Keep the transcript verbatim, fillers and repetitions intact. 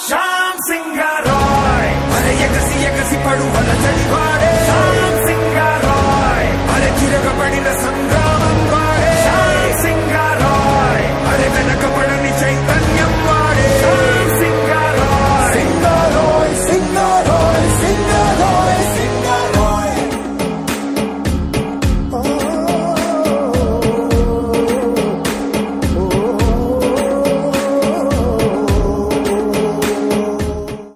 శ్యామ్ సింగ్ రాయ్ అరే ఎగసి ఎగసి పడు వల చలివాడే శ్యామ్ సింగ్